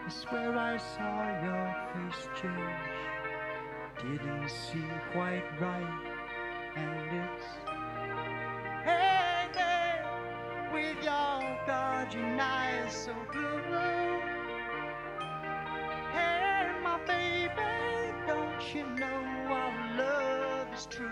I swear I saw your face change. Didn't seem quite right, and it's hey there with your guardian eyes so blue. Hey, my baby, don't you know our love is true?